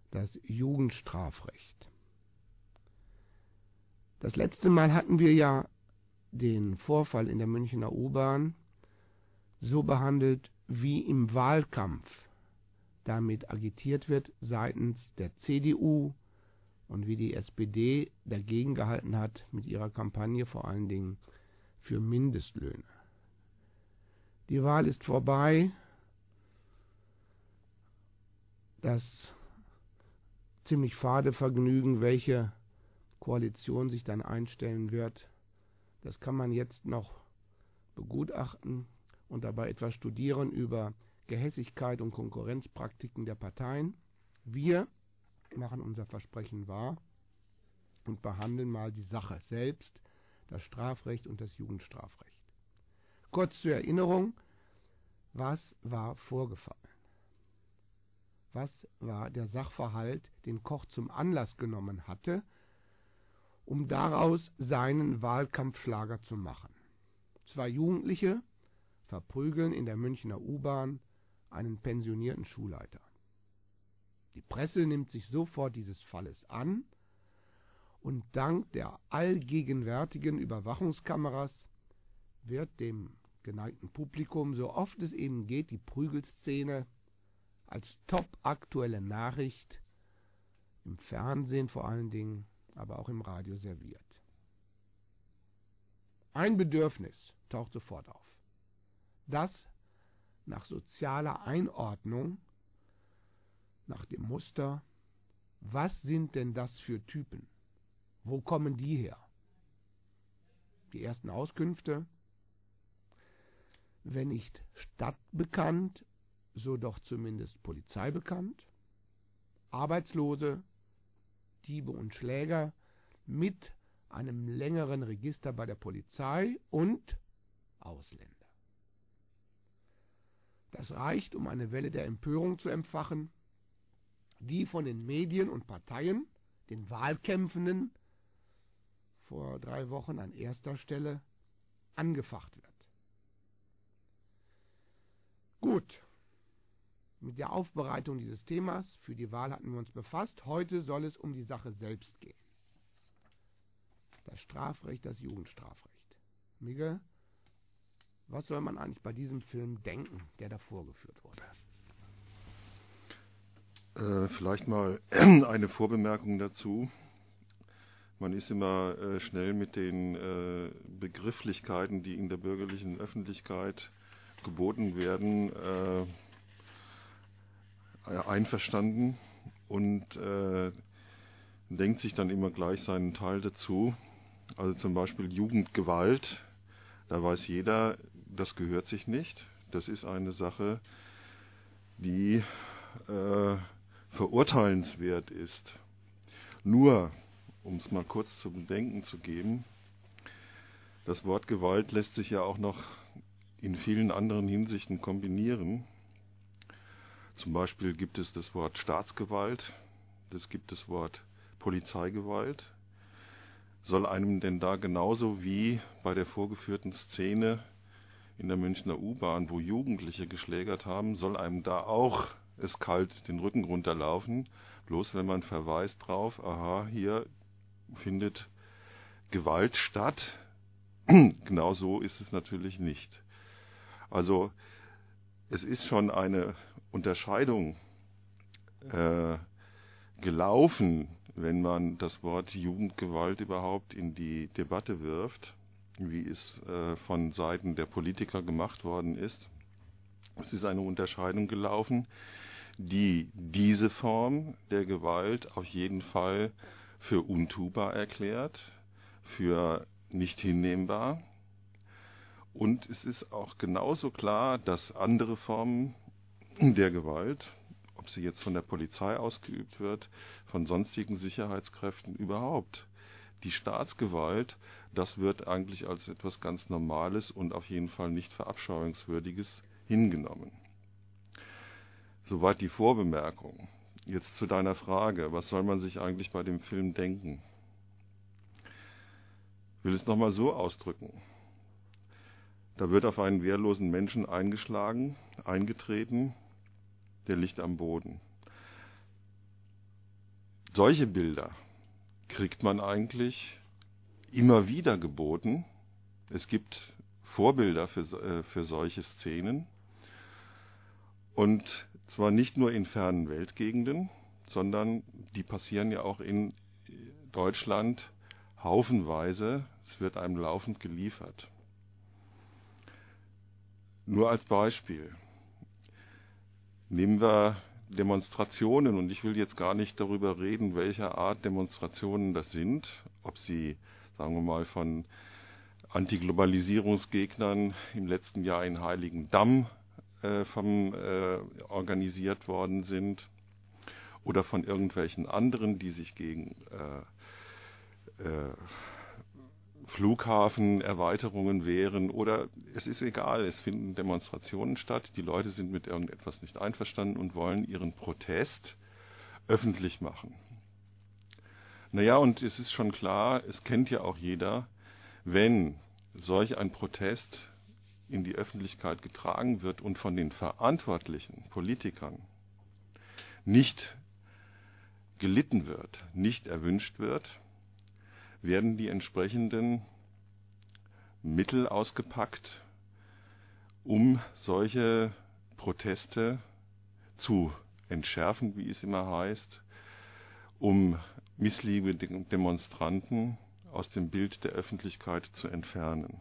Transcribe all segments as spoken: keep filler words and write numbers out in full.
das Jugendstrafrecht. Das letzte Mal hatten wir ja den Vorfall in der Münchner U-Bahn so behandelt, wie im Wahlkampf damit agitiert wird seitens der C D U und wie die S P D dagegen gehalten hat mit ihrer Kampagne, vor allen Dingen für Mindestlöhne. Die Wahl ist vorbei. Das ziemlich fade Vergnügen, welche Koalition sich dann einstellen wird, das kann man jetzt noch begutachten und dabei etwas studieren über Gehässigkeit und Konkurrenzpraktiken der Parteien. Wir machen unser Versprechen wahr und behandeln mal die Sache selbst, das Strafrecht und das Jugendstrafrecht. Kurz zur Erinnerung, was war vorgefallen? Was war der Sachverhalt, den Koch zum Anlass genommen hatte, um daraus seinen Wahlkampfschlager zu machen? Zwei Jugendliche verprügeln in der Münchner U-Bahn einen pensionierten Schulleiter. Die Presse nimmt sich sofort dieses Falles an und dank der allgegenwärtigen Überwachungskameras wird dem geneigten Publikum, so oft es eben geht, die Prügelszene als top-aktuelle Nachricht im Fernsehen vor allen Dingen, aber auch im Radio serviert. Ein Bedürfnis taucht sofort auf, das nach sozialer Einordnung, nach dem Muster, was sind denn das für Typen? Wo kommen die her? Die ersten Auskünfte, wenn nicht stadtbekannt, so doch zumindest polizeibekannt. Arbeitslose, Diebe und Schläger mit einem längeren Register bei der Polizei und Ausländer. Das reicht, um eine Welle der Empörung zu entfachen, die von den Medien und Parteien, den Wahlkämpfenden, vor drei Wochen an erster Stelle angefacht wird. Gut, mit der Aufbereitung dieses Themas für die Wahl hatten wir uns befasst. Heute soll es um die Sache selbst gehen. Das Strafrecht, das Jugendstrafrecht. Miguel, was soll man eigentlich bei diesem Film denken, der da vorgeführt wurde? Äh, vielleicht mal eine Vorbemerkung dazu. Man ist immer äh, schnell mit den äh, Begrifflichkeiten, die in der bürgerlichen Öffentlichkeit geboten werden, äh, einverstanden und äh, denkt sich dann immer gleich seinen Teil dazu. Also zum Beispiel Jugendgewalt, da weiß jeder, das gehört sich nicht. Das ist eine Sache, die äh, verurteilenswert ist. Nur, um es mal kurz zu bedenken zu geben, das Wort Gewalt lässt sich ja auch noch in vielen anderen Hinsichten kombinieren. Zum Beispiel gibt es das Wort Staatsgewalt, es gibt das Wort Polizeigewalt. Soll einem denn da genauso wie bei der vorgeführten Szene in der Münchner U-Bahn, wo Jugendliche geschlägert haben, soll einem da auch es kalt den Rücken runterlaufen, bloß wenn man verweist drauf, aha, hier findet Gewalt statt. Genau so ist es natürlich nicht. Also es ist schon eine Unterscheidung äh, gelaufen, wenn man das Wort Jugendgewalt überhaupt in die Debatte wirft, wie es äh, von Seiten der Politiker gemacht worden ist. Es ist eine Unterscheidung gelaufen, die diese Form der Gewalt auf jeden Fall für untubar erklärt, für nicht hinnehmbar. Und es ist auch genauso klar, dass andere Formen der Gewalt, ob sie jetzt von der Polizei ausgeübt wird, von sonstigen Sicherheitskräften überhaupt, die Staatsgewalt, das wird eigentlich als etwas ganz Normales und auf jeden Fall nicht Verabscheuungswürdiges hingenommen. Soweit die Vorbemerkung. Jetzt zu deiner Frage, was soll man sich eigentlich bei dem Film denken? Ich will es nochmal so ausdrücken. Da wird auf einen wehrlosen Menschen eingeschlagen, eingetreten, der liegt am Boden. Solche Bilder kriegt man eigentlich immer wieder geboten. Es gibt Vorbilder für, äh, für solche Szenen. Und zwar nicht nur in fernen Weltgegenden, sondern die passieren ja auch in Deutschland haufenweise. Es wird einem laufend geliefert. Nur als Beispiel. Nehmen wir Demonstrationen, und ich will jetzt gar nicht darüber reden, welcher Art Demonstrationen das sind, ob sie, sagen wir mal, von Antiglobalisierungsgegnern im letzten Jahr in Heiligendamm äh, vom, äh, organisiert worden sind oder von irgendwelchen anderen, die sich gegen äh, äh, Flughafenerweiterungen wehren, oder es ist egal, es finden Demonstrationen statt, die Leute sind mit irgendetwas nicht einverstanden und wollen ihren Protest öffentlich machen. Naja, und es ist schon klar, es kennt ja auch jeder, wenn solch ein Protest in die Öffentlichkeit getragen wird und von den verantwortlichen Politikern nicht gelitten wird, nicht erwünscht wird, werden die entsprechenden Mittel ausgepackt, um solche Proteste zu entschärfen, wie es immer heißt, um missliebige Demonstranten aus dem Bild der Öffentlichkeit zu entfernen.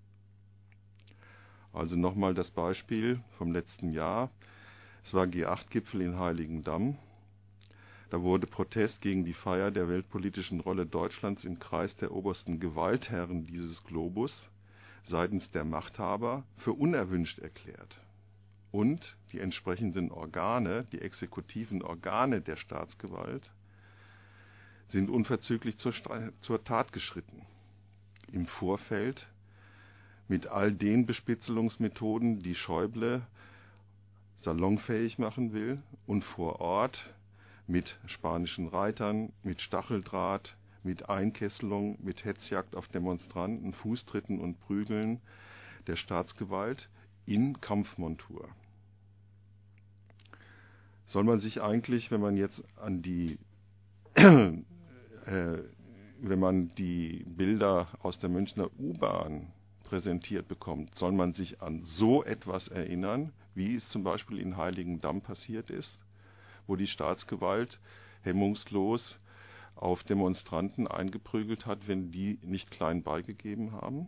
Also nochmal das Beispiel vom letzten Jahr. Es war G acht Gipfel in Heiligendamm. Da wurde Protest gegen die Feier der weltpolitischen Rolle Deutschlands im Kreis der obersten Gewaltherren dieses Globus seitens der Machthaber für unerwünscht erklärt. Und die entsprechenden Organe, die exekutiven Organe der Staatsgewalt, sind unverzüglich zur, zur Tat geschritten. Im Vorfeld mit all den Bespitzelungsmethoden, die Schäuble salonfähig machen will, und vor Ort mit spanischen Reitern, mit Stacheldraht, mit Einkesselung, mit Hetzjagd auf Demonstranten, Fußtritten und Prügeln der Staatsgewalt in Kampfmontur. Soll man sich eigentlich, wenn man jetzt an die, äh, wenn man die Bilder aus der Münchner U-Bahn präsentiert bekommt, soll man sich an so etwas erinnern, wie es zum Beispiel in Heiligendamm passiert ist, wo die Staatsgewalt hemmungslos auf Demonstranten eingeprügelt hat, wenn die nicht klein beigegeben haben?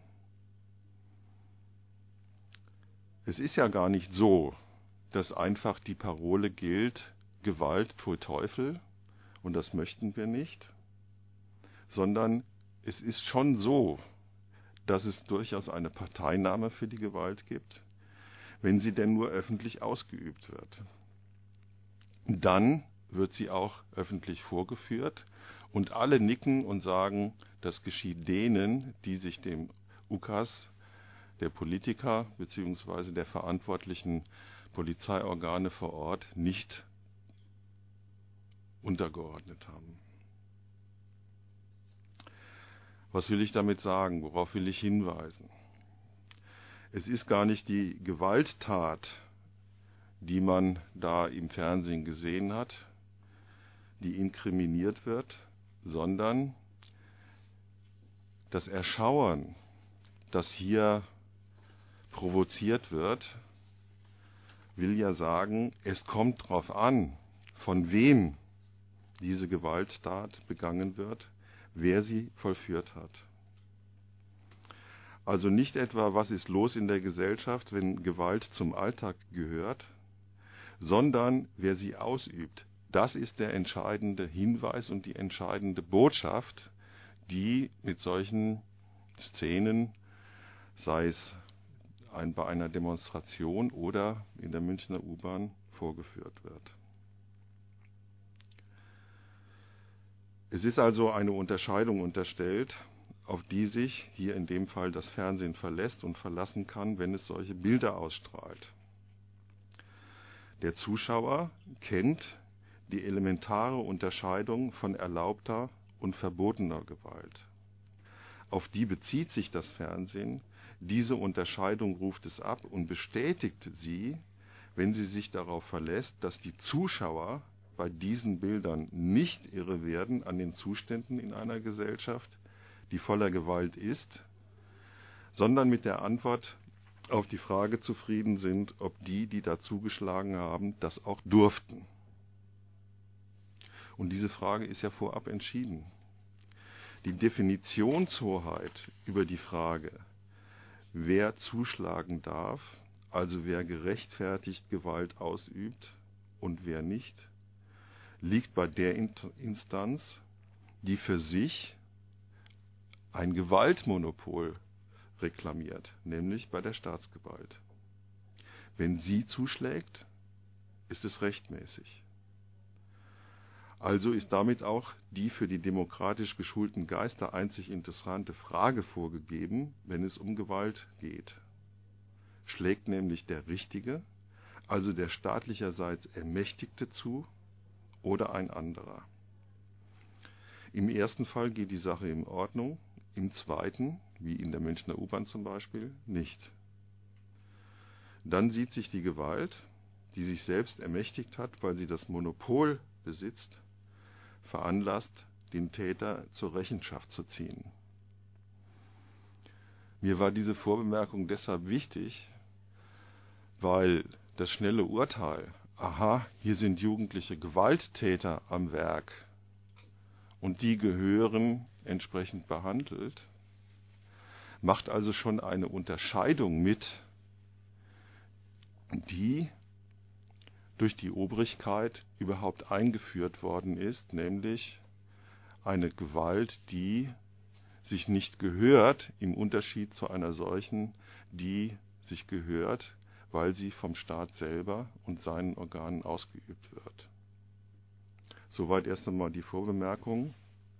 Es ist ja gar nicht so, dass einfach die Parole gilt, Gewalt pfui Teufel, und das möchten wir nicht, sondern es ist schon so, dass es durchaus eine Parteinahme für die Gewalt gibt, wenn sie denn nur öffentlich ausgeübt wird. Dann wird sie auch öffentlich vorgeführt und alle nicken und sagen, das geschieht denen, die sich dem Ukas der Politiker bzw. der verantwortlichen Polizeiorgane vor Ort nicht untergeordnet haben. Was will ich damit sagen? Worauf will ich hinweisen? Es ist gar nicht die Gewalttat, die man da im Fernsehen gesehen hat, die inkriminiert wird, sondern das Erschauern, das hier provoziert wird, will ja sagen, es kommt darauf an, von wem diese Gewalttat begangen wird, wer sie vollführt hat. Also nicht etwa, was ist los in der Gesellschaft, wenn Gewalt zum Alltag gehört, sondern wer sie ausübt. Das ist der entscheidende Hinweis und die entscheidende Botschaft, die mit solchen Szenen, sei es ein, bei einer Demonstration oder in der Münchner U-Bahn, vorgeführt wird. Es ist also eine Unterscheidung unterstellt, auf die sich hier in dem Fall das Fernsehen verlässt und verlassen kann, wenn es solche Bilder ausstrahlt. Der Zuschauer kennt die elementare Unterscheidung von erlaubter und verbotener Gewalt. Auf die bezieht sich das Fernsehen. Diese Unterscheidung ruft es ab und bestätigt sie, wenn sie sich darauf verlässt, dass die Zuschauer bei diesen Bildern nicht irre werden an den Zuständen in einer Gesellschaft, die voller Gewalt ist, sondern mit der Antwort auf die Frage zufrieden sind, ob die, die da zugeschlagen haben, das auch durften. Und diese Frage ist ja vorab entschieden. Die Definitionshoheit über die Frage, wer zuschlagen darf, also wer gerechtfertigt Gewalt ausübt und wer nicht, liegt bei der Instanz, die für sich ein Gewaltmonopol reklamiert, nämlich bei der Staatsgewalt. Wenn sie zuschlägt, ist es rechtmäßig. Also ist damit auch die für die demokratisch geschulten Geister einzig interessante Frage vorgegeben, wenn es um Gewalt geht. Schlägt nämlich der Richtige, also der staatlicherseits Ermächtigte zu, oder ein anderer? Im ersten Fall geht die Sache in Ordnung, im zweiten, wie in der Münchner U-Bahn zum Beispiel, nicht. Dann sieht sich die Gewalt, die sich selbst ermächtigt hat, weil sie das Monopol besitzt, veranlasst, den Täter zur Rechenschaft zu ziehen. Mir war diese Vorbemerkung deshalb wichtig, weil das schnelle Urteil, aha, hier sind jugendliche Gewalttäter am Werk und die gehören entsprechend behandelt, macht also schon eine Unterscheidung mit, die durch die Obrigkeit überhaupt eingeführt worden ist, nämlich eine Gewalt, die sich nicht gehört, im Unterschied zu einer solchen, die sich gehört, weil sie vom Staat selber und seinen Organen ausgeübt wird. Soweit erst einmal die Vorbemerkung.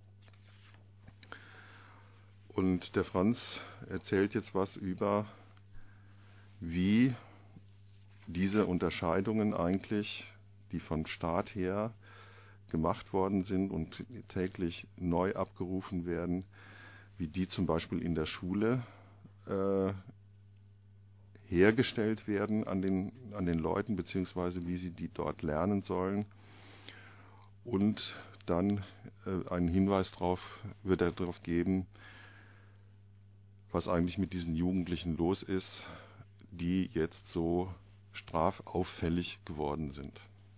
Und der Franz erzählt jetzt was über, wie diese Unterscheidungen eigentlich, die vom Staat her gemacht worden sind und täglich neu abgerufen werden, wie die zum Beispiel in der Schule äh, hergestellt werden an den, an den Leuten, beziehungsweise wie sie die dort lernen sollen. Und dann äh, einen Hinweis darauf wird er darauf geben, was eigentlich mit diesen Jugendlichen los ist, die jetzt so strafauffällig geworden sind.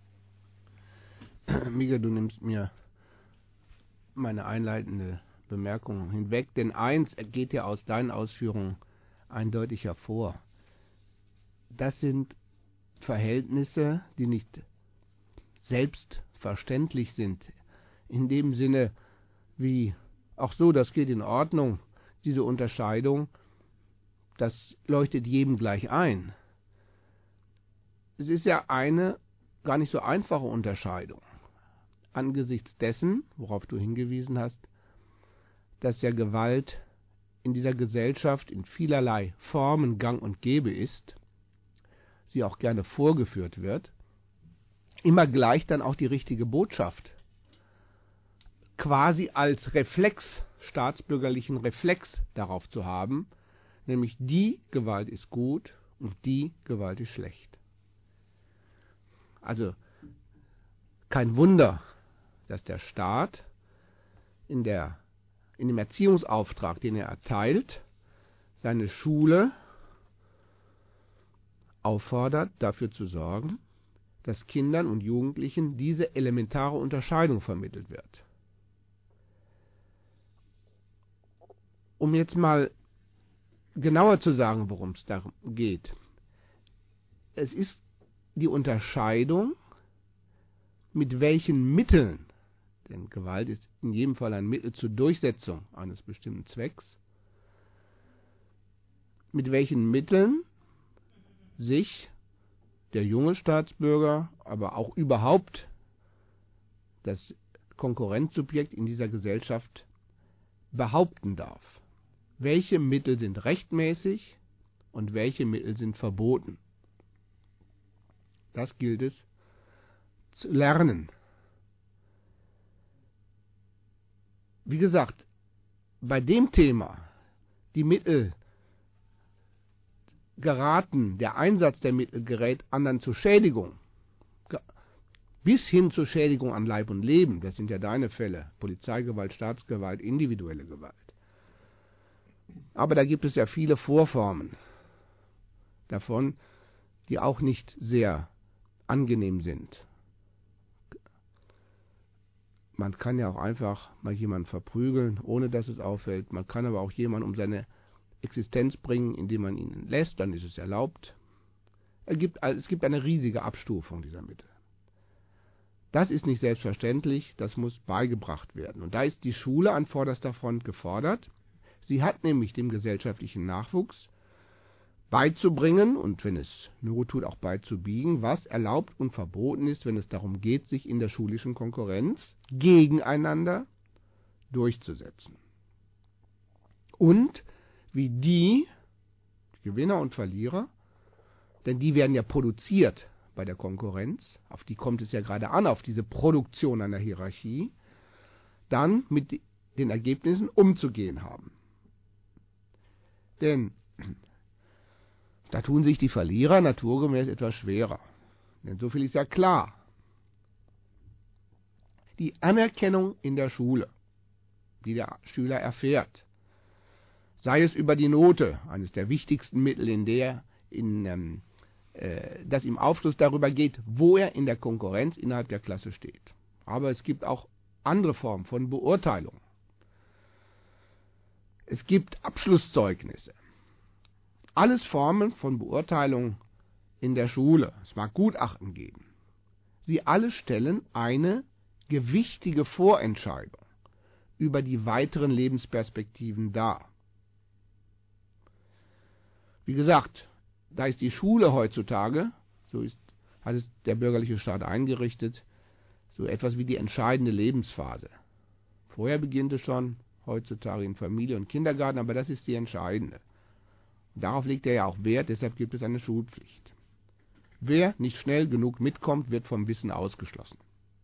Miguel, du nimmst mir meine einleitende Bemerkung hinweg, denn eins geht ja aus deinen Ausführungen eindeutig hervor. Das sind Verhältnisse, die nicht selbstverständlich sind. In dem Sinne wie, ach so, das geht in Ordnung, diese Unterscheidung, das leuchtet jedem gleich ein. Es ist ja eine gar nicht so einfache Unterscheidung. Angesichts dessen, worauf du hingewiesen hast, dass ja Gewalt in dieser Gesellschaft in vielerlei Formen gang und gäbe ist, sie auch gerne vorgeführt wird, immer gleich dann auch die richtige Botschaft, quasi als Reflex, staatsbürgerlichen Reflex darauf zu haben, nämlich die Gewalt ist gut und die Gewalt ist schlecht. Also kein Wunder, dass der Staat in, der, in dem Erziehungsauftrag, den er erteilt, seine Schule auffordert, dafür zu sorgen, dass Kindern und Jugendlichen diese elementare Unterscheidung vermittelt wird. Um jetzt mal genauer zu sagen, worum es darum geht. Es ist die Unterscheidung, mit welchen Mitteln, denn Gewalt ist in jedem Fall ein Mittel zur Durchsetzung eines bestimmten Zwecks, mit welchen Mitteln sich der junge Staatsbürger, aber auch überhaupt das Konkurrenzsubjekt in dieser Gesellschaft behaupten darf. Welche Mittel sind rechtmäßig und welche Mittel sind verboten? Das gilt es zu lernen. Wie gesagt, bei dem Thema, die Mittel geraten, der Einsatz der Mittel gerät anderen zur Schädigung, bis hin zur Schädigung an Leib und Leben, das sind ja deine Fälle, Polizeigewalt, Staatsgewalt, individuelle Gewalt. Aber da gibt es ja viele Vorformen davon, die auch nicht sehr angenehm sind. Man kann ja auch einfach mal jemanden verprügeln, ohne dass es auffällt. Man kann aber auch jemanden um seine Existenz bringen, indem man ihn lässt, dann ist es erlaubt. Es gibt, es gibt eine riesige Abstufung dieser Mittel. Das ist nicht selbstverständlich, das muss beigebracht werden. Und da ist die Schule an vorderster Front gefordert. Sie hat nämlich dem gesellschaftlichen Nachwuchs beizubringen und wenn es Not tut, auch beizubiegen, was erlaubt und verboten ist, wenn es darum geht, sich in der schulischen Konkurrenz gegeneinander durchzusetzen. Und wie die, die Gewinner und Verlierer, denn die werden ja produziert bei der Konkurrenz, auf die kommt es ja gerade an, auf diese Produktion einer Hierarchie, dann mit den Ergebnissen umzugehen haben. Denn da tun sich die Verlierer naturgemäß etwas schwerer. Denn so viel ist ja klar. Die Anerkennung in der Schule, die der Schüler erfährt, sei es über die Note, eines der wichtigsten Mittel, in der, in, ähm, äh, das ihm Aufschluss darüber geht, wo er in der Konkurrenz innerhalb der Klasse steht. Aber es gibt auch andere Formen von Beurteilung. Es gibt Abschlusszeugnisse. Alles Formen von Beurteilung in der Schule. Es mag Gutachten geben. Sie alle stellen eine gewichtige Vorentscheidung über die weiteren Lebensperspektiven dar. Wie gesagt, da ist die Schule heutzutage, so ist, hat es der bürgerliche Staat eingerichtet, so etwas wie die entscheidende Lebensphase. Vorher beginnt es schon, heutzutage in Familie und Kindergarten, aber das ist die entscheidende. Darauf legt er ja auch Wert, deshalb gibt es eine Schulpflicht. Wer nicht schnell genug mitkommt, wird vom Wissen ausgeschlossen.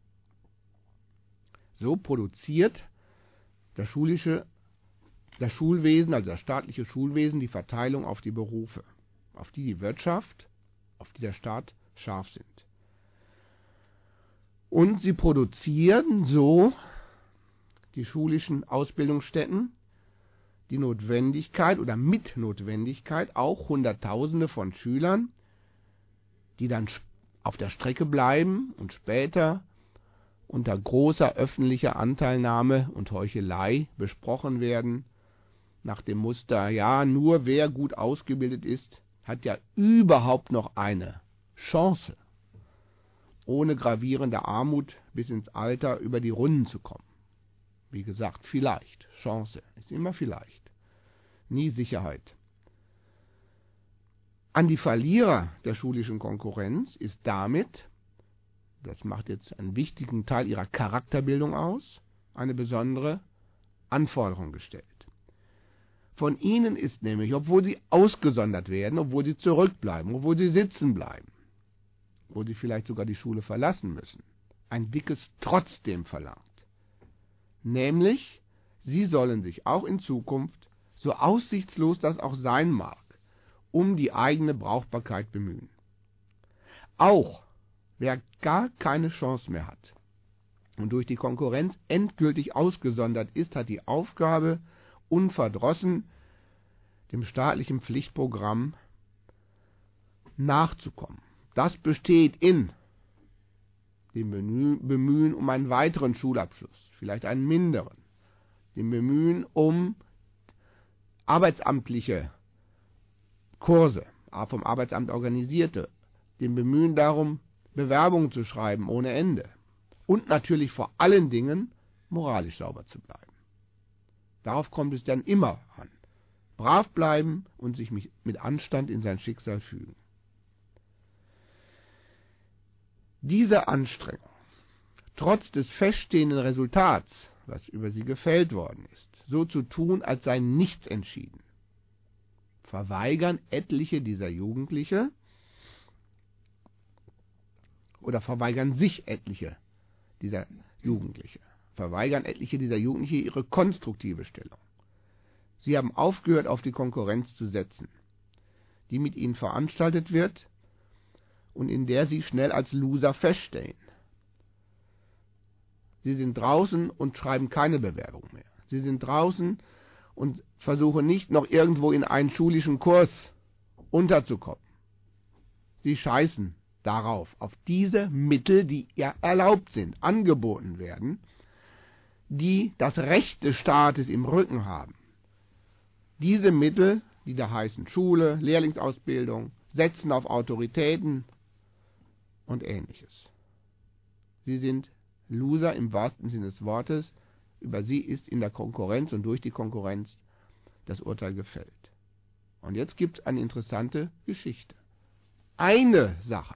So produziert das schulische, das Schulwesen, also das staatliche Schulwesen, die Verteilung auf die Berufe, auf die die Wirtschaft, auf die der Staat scharf sind. Und sie produzieren so die schulischen Ausbildungsstätten, die Notwendigkeit oder mit Notwendigkeit auch Hunderttausende von Schülern, die dann auf der Strecke bleiben und später unter großer öffentlicher Anteilnahme und Heuchelei besprochen werden, nach dem Muster, ja, nur wer gut ausgebildet ist, hat ja überhaupt noch eine Chance, ohne gravierende Armut bis ins Alter über die Runden zu kommen. Wie gesagt, vielleicht, Chance, ist immer vielleicht, nie Sicherheit. An die Verlierer der schulischen Konkurrenz ist damit, das macht jetzt einen wichtigen Teil ihrer Charakterbildung aus, eine besondere Anforderung gestellt. Von ihnen ist nämlich, obwohl sie ausgesondert werden, obwohl sie zurückbleiben, obwohl sie sitzen bleiben, obwohl sie vielleicht sogar die Schule verlassen müssen, ein dickes Trotzdem verlangt. Nämlich, sie sollen sich auch in Zukunft, so aussichtslos das auch sein mag, um die eigene Brauchbarkeit bemühen. Auch wer gar keine Chance mehr hat und durch die Konkurrenz endgültig ausgesondert ist, hat die Aufgabe, unverdrossen dem staatlichen Pflichtprogramm nachzukommen. Das besteht in dem Bemühen um einen weiteren Schulabschluss, vielleicht einen minderen, dem Bemühen um arbeitsamtliche Kurse, vom Arbeitsamt organisierte, dem Bemühen darum, Bewerbungen zu schreiben ohne Ende und natürlich vor allen Dingen moralisch sauber zu bleiben. Darauf kommt es dann immer an. Brav bleiben und sich mit Anstand in sein Schicksal fügen. Diese Anstrengung, trotz des feststehenden Resultats, was über sie gefällt worden ist, so zu tun, als sei nichts entschieden, verweigern etliche dieser Jugendliche oder verweigern sich etliche dieser Jugendliche, verweigern etliche dieser Jugendliche ihre konstruktive Stellung. Sie haben aufgehört, auf die Konkurrenz zu setzen, die mit ihnen veranstaltet wird und in der sie schnell als Loser feststehen. Sie sind draußen und schreiben keine Bewerbung mehr. Sie sind draußen und versuchen nicht noch irgendwo in einen schulischen Kurs unterzukommen. Sie scheißen darauf, auf diese Mittel, die ja erlaubt sind, angeboten werden, die das Recht des Staates im Rücken haben. Diese Mittel, die da heißen Schule, Lehrlingsausbildung, setzen auf Autoritäten und Ähnliches. Sie sind Loser im wahrsten Sinne des Wortes. Über sie ist in der Konkurrenz und durch die Konkurrenz das Urteil gefällt. Und jetzt gibt es eine interessante Geschichte. Eine Sache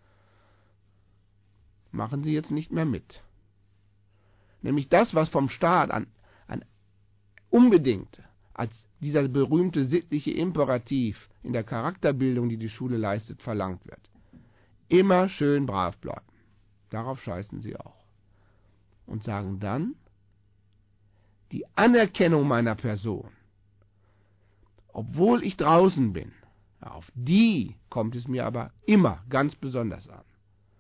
machen sie jetzt nicht mehr mit. Nämlich das, was vom Staat an, an unbedingt als dieser berühmte sittliche Imperativ in der Charakterbildung, die die Schule leistet, verlangt wird. Immer schön brav bleiben. Darauf scheißen sie auch. Und sagen dann, die Anerkennung meiner Person, obwohl ich draußen bin, auf die kommt es mir aber immer ganz besonders an.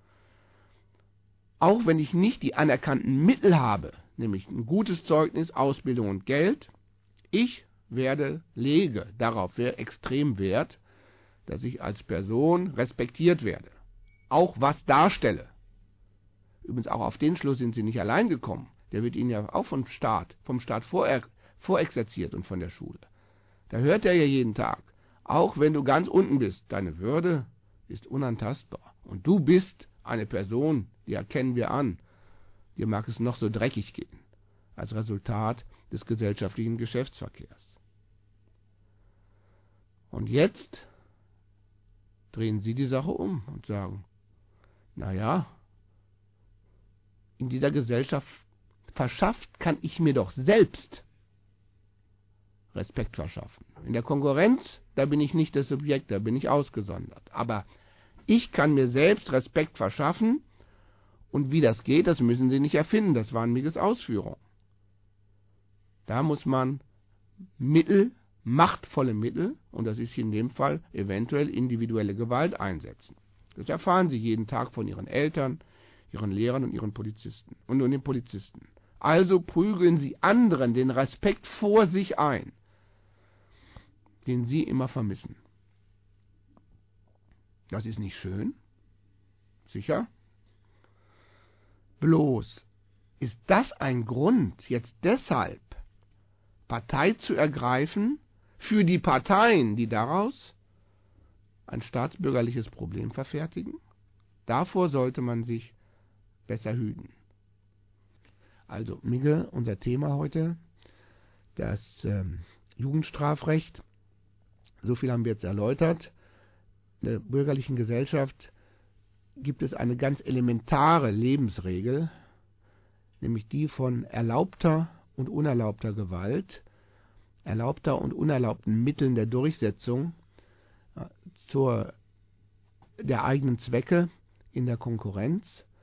Auch wenn ich nicht die anerkannten Mittel habe, nämlich ein gutes Zeugnis, Ausbildung und Geld, ich werde, lege darauf extrem Wert, dass ich als Person respektiert werde. Auch was darstelle. Übrigens auch auf den Schluss sind sie nicht allein gekommen. Der wird ihnen ja auch vom Staat, vom Staat vor, vorexerziert und von der Schule. Da hört er ja jeden Tag, auch wenn du ganz unten bist, deine Würde ist unantastbar. Und du bist eine Person, die erkennen wir an. Dir mag es noch so dreckig gehen, als Resultat des gesellschaftlichen Geschäftsverkehrs. Und jetzt drehen sie die Sache um und sagen, naja, in dieser Gesellschaft verschafft kann ich mir doch selbst Respekt verschaffen. In der Konkurrenz, da bin ich nicht das Subjekt, da bin ich ausgesondert. Aber ich kann mir selbst Respekt verschaffen und wie das geht, das müssen Sie nicht erfinden, das waren Miges Ausführungen. Da muss man Mittel, machtvolle Mittel, und das ist in dem Fall eventuell individuelle Gewalt einsetzen. Das erfahren Sie jeden Tag von Ihren Eltern, Ihren Lehrern und Ihren Polizisten und den Polizisten. Also prügeln Sie anderen den Respekt vor sich ein, den Sie immer vermissen. Das ist nicht schön? Sicher? Bloß, ist das ein Grund, jetzt deshalb Partei zu ergreifen für die Parteien, die daraus ein staatsbürgerliches Problem verfertigen? Davor sollte man sich besser hüten. Also, Migge, unser Thema heute, das ähm, Jugendstrafrecht. So viel haben wir jetzt erläutert. In der bürgerlichen Gesellschaft gibt es eine ganz elementare Lebensregel, nämlich die von erlaubter und unerlaubter Gewalt, erlaubter und unerlaubten Mitteln der Durchsetzung äh, zur, der eigenen Zwecke in der Konkurrenz.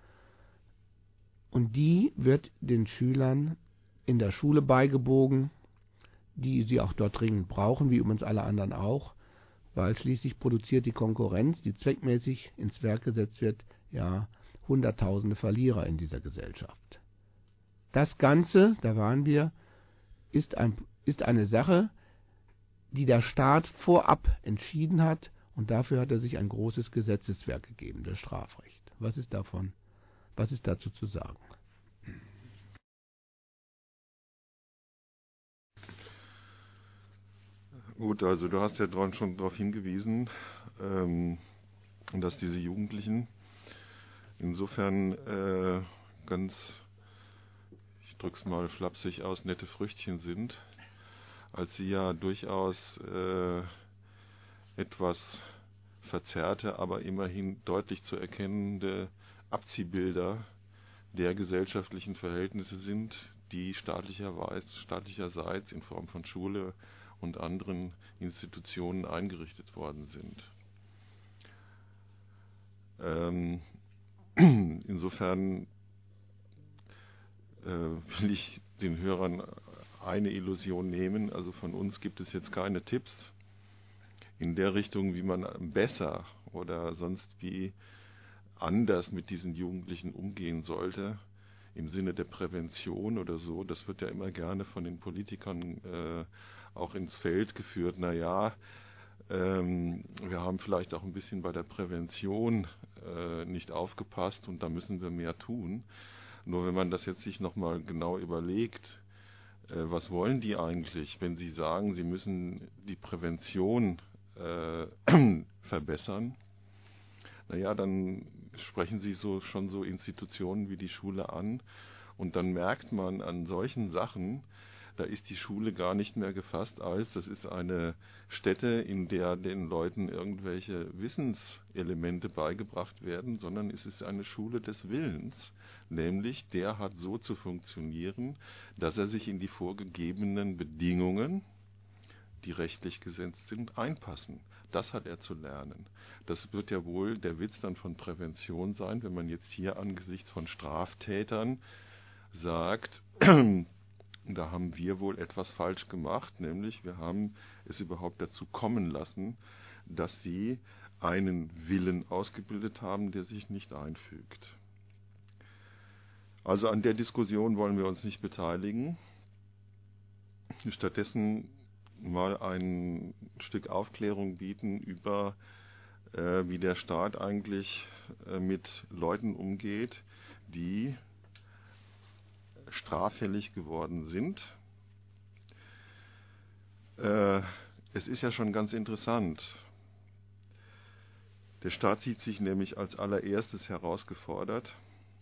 Und die wird den Schülern in der Schule beigebogen, die sie auch dort dringend brauchen, wie übrigens alle anderen auch, weil schließlich produziert die Konkurrenz, die zweckmäßig ins Werk gesetzt wird, ja, hunderttausende Verlierer in dieser Gesellschaft. Das Ganze, da waren wir, ist, ein, ist eine Sache, die der Staat vorab entschieden hat, und dafür hat er sich ein großes Gesetzeswerk gegeben, das Strafrecht. Was ist davon, was ist dazu zu sagen? Gut, also du hast ja schon darauf hingewiesen, ähm, dass diese Jugendlichen insofern äh, ganz, ich drück's mal flapsig aus, nette Früchtchen sind, als sie ja durchaus äh, etwas verzerrte, aber immerhin deutlich zu erkennende Abziehbilder der gesellschaftlichen Verhältnisse sind, die staatlicherweise, staatlicherseits in Form von Schule und anderen Institutionen eingerichtet worden sind. Ähm, insofern äh, will ich den Hörern eine Illusion nehmen. Also von uns gibt es jetzt keine Tipps in der Richtung, wie man besser oder sonst wie anders mit diesen Jugendlichen umgehen sollte. im Sinne der Prävention oder so, das wird ja immer gerne von den Politikern äh, auch ins Feld geführt. Naja, ähm, wir haben vielleicht auch ein bisschen bei der Prävention äh, nicht aufgepasst und da müssen wir mehr tun. Nur wenn man das jetzt sich nochmal genau überlegt, äh, was wollen die eigentlich, wenn sie sagen, sie müssen die Prävention äh, verbessern? Naja, dann sprechen Sie so schon so Institutionen wie die Schule an und dann merkt man an solchen Sachen, da ist die Schule gar nicht mehr gefasst als, das ist eine Stätte, in der den Leuten irgendwelche Wissenselemente beigebracht werden, sondern es ist eine Schule des Willens, nämlich der hat so zu funktionieren, dass er sich in die vorgegebenen Bedingungen, die rechtlich gesetzt sind, einpassen. Das hat er zu lernen. Das wird ja wohl der Witz dann von Prävention sein, wenn man jetzt hier angesichts von Straftätern sagt, da haben wir wohl etwas falsch gemacht, nämlich wir haben es überhaupt dazu kommen lassen, dass sie einen Willen ausgebildet haben, der sich nicht einfügt. Also an der Diskussion wollen wir uns nicht beteiligen. Stattdessen mal ein Stück Aufklärung bieten über, äh, wie der Staat eigentlich äh, mit Leuten umgeht, die straffällig geworden sind. Äh, es ist ja schon ganz interessant. Der Staat sieht sich nämlich als allererstes herausgefordert,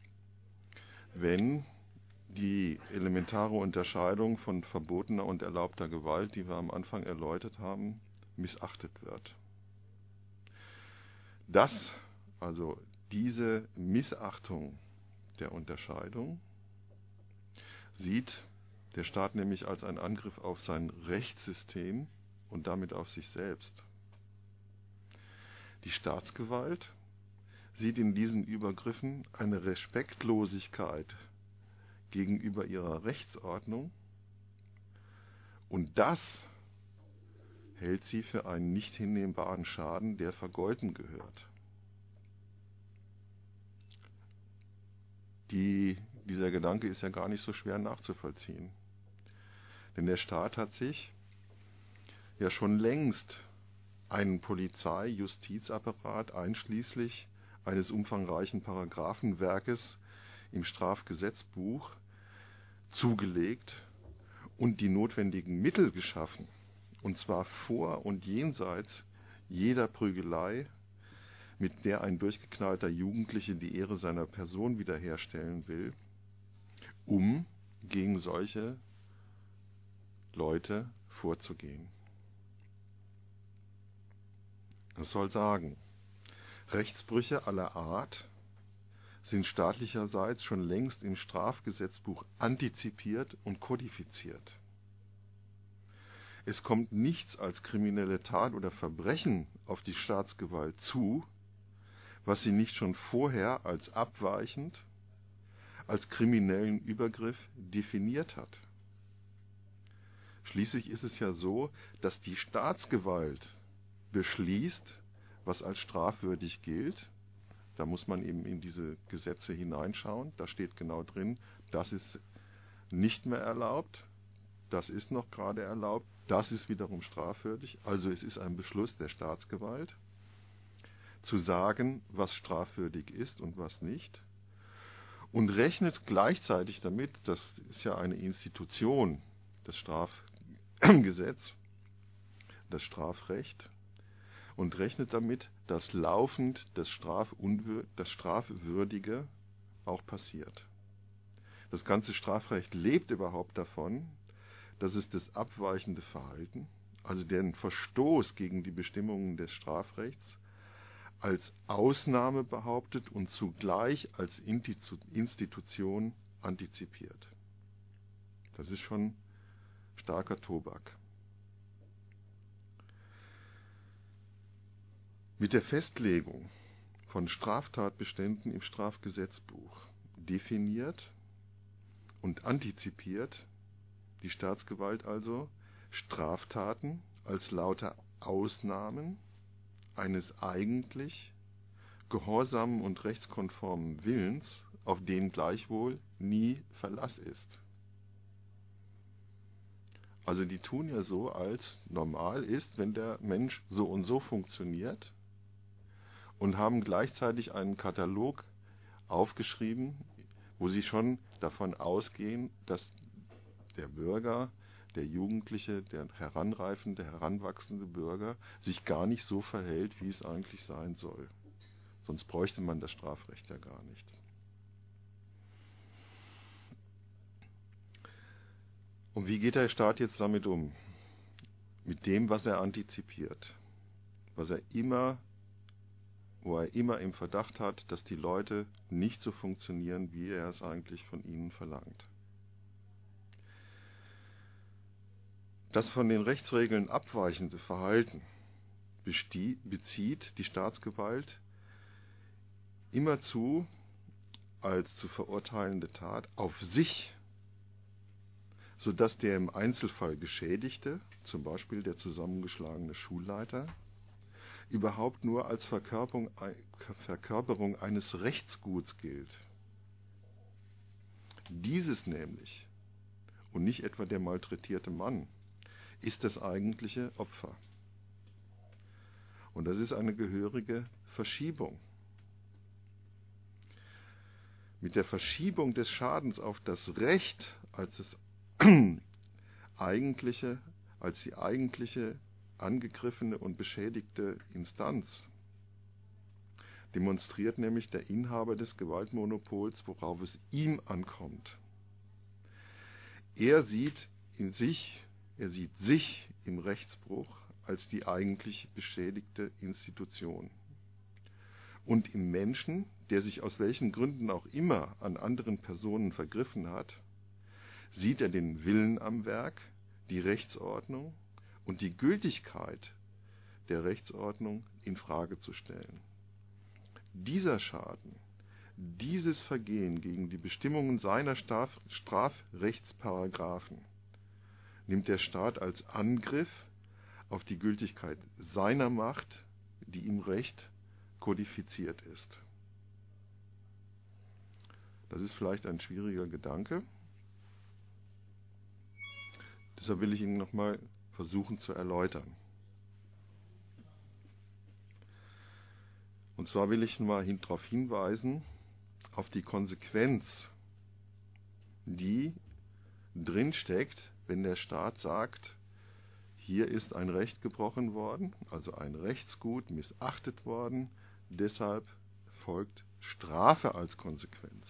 wenn die elementare Unterscheidung von verbotener und erlaubter Gewalt, die wir am Anfang erläutert haben, missachtet wird. Das, also diese Missachtung der Unterscheidung, sieht der Staat nämlich als einen Angriff auf sein Rechtssystem und damit auf sich selbst. Die Staatsgewalt sieht in diesen Übergriffen eine Respektlosigkeit gegenüber ihrer Rechtsordnung und das hält sie für einen nicht hinnehmbaren Schaden, der vergolten gehört. Die, dieser Gedanke ist ja gar nicht so schwer nachzuvollziehen. Denn der Staat hat sich ja schon längst einen Polizei-Justizapparat einschließlich eines umfangreichen Paragraphenwerkes im Strafgesetzbuch zugelegt und die notwendigen Mittel geschaffen, und zwar vor und jenseits jeder Prügelei, mit der ein durchgeknallter Jugendliche die Ehre seiner Person wiederherstellen will, um gegen solche Leute vorzugehen. Das soll sagen, Rechtsbrüche aller Art sind staatlicherseits schon längst im Strafgesetzbuch antizipiert und kodifiziert. Es kommt nichts als kriminelle Tat oder Verbrechen auf die Staatsgewalt zu, was sie nicht schon vorher als abweichend, als kriminellen Übergriff definiert hat. Schließlich ist es ja so, dass die Staatsgewalt beschließt, was als strafwürdig gilt. Da muss man eben in diese Gesetze hineinschauen. Da steht genau drin, das ist nicht mehr erlaubt, das ist noch gerade erlaubt, das ist wiederum strafwürdig. Also es ist ein Beschluss der Staatsgewalt, zu sagen, was strafwürdig ist und was nicht. Und rechnet gleichzeitig damit, das ist ja eine Institution, das Strafgesetz, das Strafrecht, und rechnet damit, dass laufend das, Strafunwür- das Strafwürdige auch passiert. Das ganze Strafrecht lebt überhaupt davon, dass es das abweichende Verhalten, also den Verstoß gegen die Bestimmungen des Strafrechts, als Ausnahme behauptet und zugleich als Institution antizipiert. Das ist schon starker Tobak. Mit der Festlegung von Straftatbeständen im Strafgesetzbuch definiert und antizipiert die Staatsgewalt also Straftaten als lauter Ausnahmen eines eigentlich gehorsamen und rechtskonformen Willens auf den gleichwohl nie Verlass ist. Also die tun ja so, als normal ist, wenn der Mensch so und so funktioniert, und haben gleichzeitig einen Katalog aufgeschrieben, wo sie schon davon ausgehen, dass der Bürger, der Jugendliche, der heranreifende, heranwachsende Bürger sich gar nicht so verhält, wie es eigentlich sein soll. Sonst bräuchte man das Strafrecht ja gar nicht. Und wie geht der Staat jetzt damit um? Mit dem, was er antizipiert. Was er immer, wo er immer im Verdacht hat, dass die Leute nicht so funktionieren, wie er es eigentlich von ihnen verlangt. Das von den Rechtsregeln abweichende Verhalten bezieht die Staatsgewalt immerzu als zu verurteilende Tat auf sich, sodass der im Einzelfall Geschädigte, zum Beispiel der zusammengeschlagene Schulleiter, überhaupt nur als Verkörperung, Verkörperung eines Rechtsguts gilt. Dieses nämlich, und nicht etwa der malträtierte Mann, ist das eigentliche Opfer. Und das ist eine gehörige Verschiebung. Mit der Verschiebung des Schadens auf das Recht als das eigentliche, als die eigentliche angegriffene und beschädigte Instanz demonstriert nämlich der Inhaber des Gewaltmonopols, worauf es ihm ankommt. Er sieht in sich, er sieht sich im Rechtsbruch als die eigentlich beschädigte Institution. Und im Menschen, der sich aus welchen Gründen auch immer an anderen Personen vergriffen hat, sieht er den Willen am Werk, die Rechtsordnung und die Gültigkeit der Rechtsordnung in Frage zu stellen. Dieser Schaden, dieses Vergehen gegen die Bestimmungen seiner Straf- Strafrechtsparagraphen nimmt der Staat als Angriff auf die Gültigkeit seiner Macht, die im Recht kodifiziert ist. Das ist vielleicht ein schwieriger Gedanke. Deshalb will ich Ihnen nochmal versuchen zu erläutern. Und zwar will ich mal hin, darauf hinweisen, auf die Konsequenz, die drinsteckt, wenn der Staat sagt, hier ist ein Recht gebrochen worden, also ein Rechtsgut missachtet worden, deshalb folgt Strafe als Konsequenz.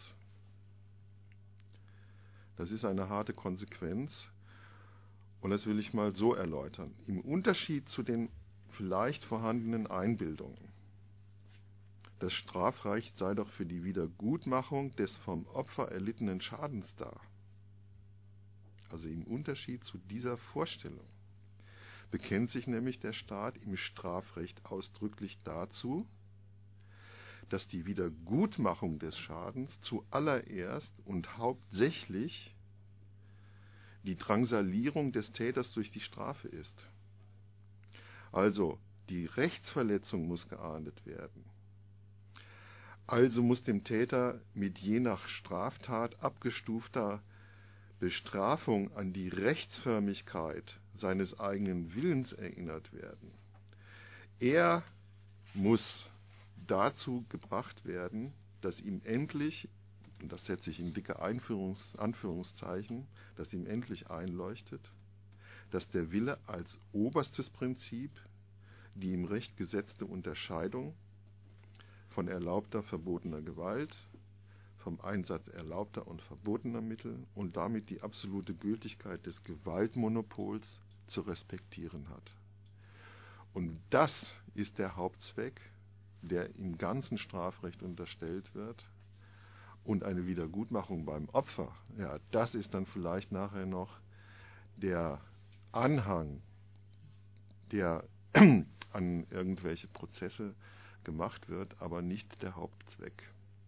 Das ist eine harte Konsequenz und das will ich mal so erläutern. Im Unterschied zu den vielleicht vorhandenen Einbildungen, das Strafrecht sei doch für die Wiedergutmachung des vom Opfer erlittenen Schadens da. Also im Unterschied zu dieser Vorstellung bekennt sich nämlich der Staat im Strafrecht ausdrücklich dazu, dass die Wiedergutmachung des Schadens zuallererst und hauptsächlich die Drangsalierung des Täters durch die Strafe ist. Also die Rechtsverletzung muss geahndet werden. Also muss dem Täter mit je nach Straftat abgestufter Bestrafung an die Rechtsförmigkeit seines eigenen Willens erinnert werden. Er muss dazu gebracht werden, dass ihm endlich, und das setze ich in dicke Einführungs- Anführungszeichen, dass ihm endlich einleuchtet, dass der Wille als oberstes Prinzip die im Recht gesetzte Unterscheidung von erlaubter, verbotener Gewalt, vom Einsatz erlaubter und verbotener Mittel und damit die absolute Gültigkeit des Gewaltmonopols zu respektieren hat. Und das ist der Hauptzweck, der im ganzen Strafrecht unterstellt wird. Und eine Wiedergutmachung beim Opfer, ja, das ist dann vielleicht nachher noch der Anhang, der an irgendwelche Prozesse gemacht wird, aber nicht der Hauptzweck.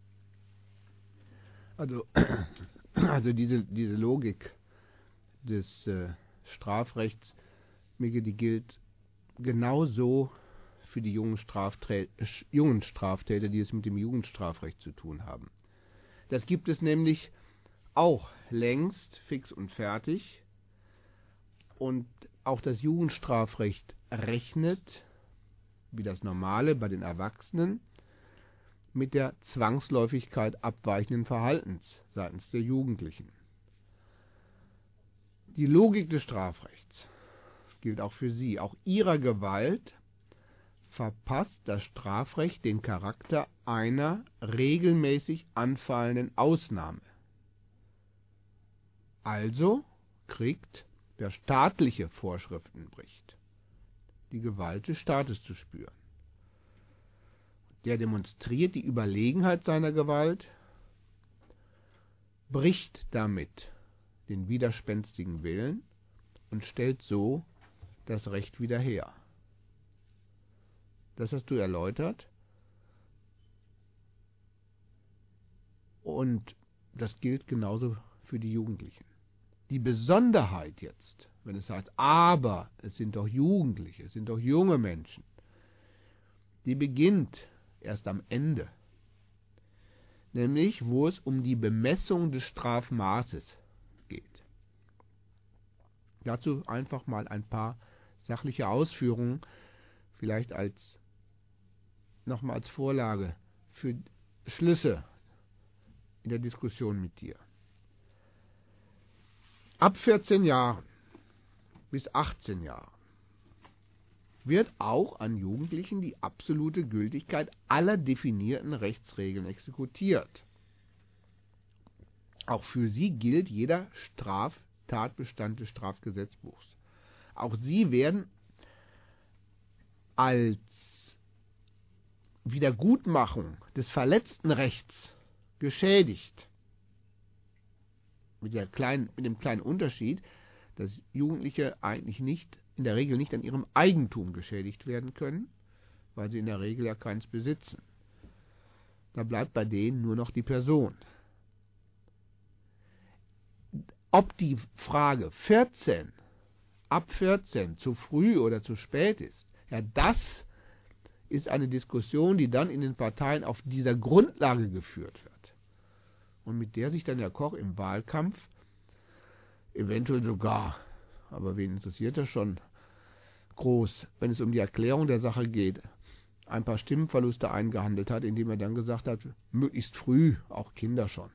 Also, also diese, diese Logik des äh, Strafrechts, Micke, die gilt genauso für die jungen, Strafträ- jungen Straftäter, die es mit dem Jugendstrafrecht zu tun haben. Das gibt es nämlich auch längst fix und fertig. Und auch das Jugendstrafrecht rechnet, wie das Normale bei den Erwachsenen, mit der Zwangsläufigkeit abweichenden Verhaltens seitens der Jugendlichen. Die Logik des Strafrechts gilt auch für sie. Auch ihrer Gewalt verpasst das Strafrecht den Charakter einer regelmäßig anfallenden Ausnahme. Also kriegt, wer staatliche Vorschriften bricht, die Gewalt des Staates zu spüren. Der demonstriert die Überlegenheit seiner Gewalt, bricht damit den widerspenstigen Willen und stellt so das Recht wieder her. Das hast du erläutert. Und das gilt genauso für die Jugendlichen. Die Besonderheit jetzt, wenn es heißt, aber es sind doch Jugendliche, es sind doch junge Menschen, die beginnt erst am Ende. Nämlich, wo es um die Bemessung des Strafmaßes geht. Dazu einfach mal ein paar sachliche Ausführungen, vielleicht als nochmal als Vorlage für Schlüsse in der Diskussion mit dir. Ab vierzehn Jahren bis achtzehn Jahren wird auch an Jugendlichen die absolute Gültigkeit aller definierten Rechtsregeln exekutiert. Auch für sie gilt jeder Straftatbestand des Strafgesetzbuchs. Auch sie werden als Wiedergutmachung des verletzten Rechts geschädigt. Mit, der kleinen, mit dem kleinen Unterschied, dass Jugendliche eigentlich nicht, in der Regel nicht an ihrem Eigentum geschädigt werden können, weil sie in der Regel ja keins besitzen. Da bleibt bei denen nur noch die Person. Ob die Frage vierzehn, ab vierzehn zu früh oder zu spät ist, ja, das ist eine Diskussion, die dann in den Parteien auf dieser Grundlage geführt wird. Und mit der sich dann der Koch im Wahlkampf eventuell sogar, aber wen interessiert das schon, groß, wenn es um die Erklärung der Sache geht, ein paar Stimmenverluste eingehandelt hat, indem er dann gesagt hat, möglichst früh, auch Kinder schon.